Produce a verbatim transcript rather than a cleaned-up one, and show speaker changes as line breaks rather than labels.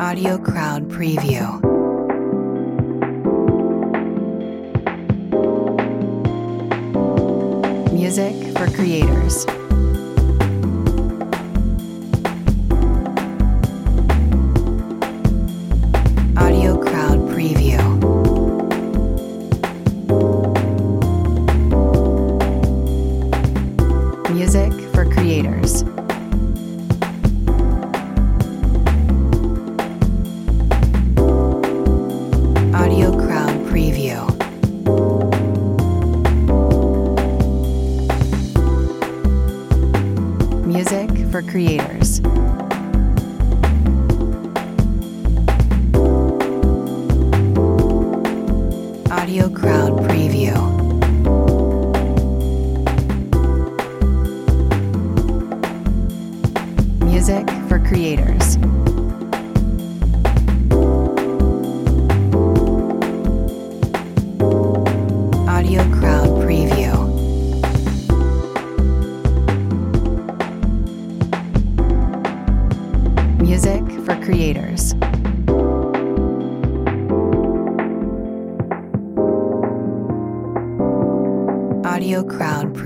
Audio Crowd Preview. Music for creators. Audio Crowd Preview. Music for creators. Audio Crowd Preview. Music for creators. Audio Crowd Preview. Music for creators. Audio Crowd Preview. Music for creators. Audio Crowd Preview.